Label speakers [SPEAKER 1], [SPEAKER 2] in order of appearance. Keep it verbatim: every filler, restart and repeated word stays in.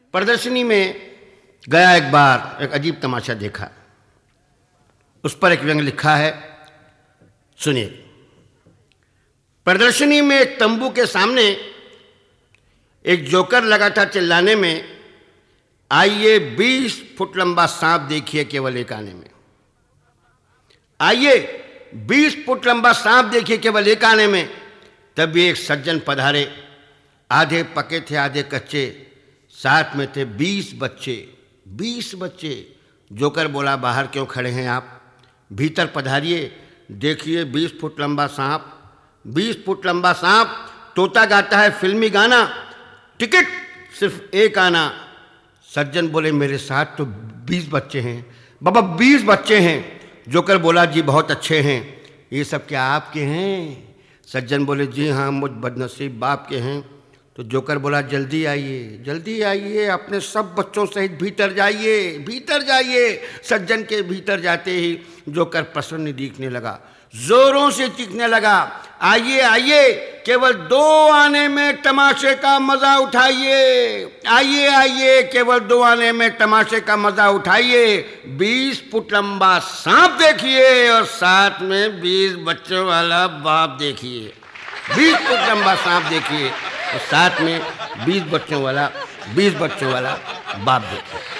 [SPEAKER 1] प्रदर्शनी में गया एक बार, एक अजीब तमाशा देखा। उस पर एक व्यंग लिखा है, सुनिए। प्रदर्शनी में एक तंबू के सामने एक जोकर लगा था चिल्लाने में, आइए बीस फुट लंबा सांप देखिए केवल एक आने में। आइए बीस फुट लंबा सांप देखिए केवल एक आने में। तभी एक सज्जन पधारे, आधे पके थे आधे कच्चे, साथ में थे बीस बच्चे। बीस बच्चे। जोकर बोला, बाहर क्यों खड़े हैं आप, भीतर पधारिए, देखिए बीस फुट लंबा सांप। बीस फुट लंबा सांप, तोता गाता है फिल्मी गाना, टिकट सिर्फ एक आना। सज्जन बोले, मेरे साथ तो बीस बच्चे हैं। बाबा बीस बच्चे हैं। जोकर बोला, जी बहुत अच्छे हैं, ये सब क्या आपके हैं? सज्जन बोले, जी हाँ, मुझ बदनसीब बाप के हैं। तो जोकर बोला, जल्दी आइए, जल्दी आइए, अपने सब बच्चों सहित भीतर जाइए, भीतर जाइए। सज्जन के भीतर जाते ही जोकर प्रसन्न दिखने लगा, जोरों से चीखने लगा, आइए आइए, केवल दो आने में तमाशे का मजा उठाइए। आइए आइए, केवल दो आने में तमाशे का मजा उठाइए। बीस फुट लंबा सांप देखिए और साथ में बीस बच्चों वाला बाप देखिए। बीस फुट लंबा सांप देखिए और साथ में बीस बच्चों वाला बीस बच्चों वाला बाप देखिए।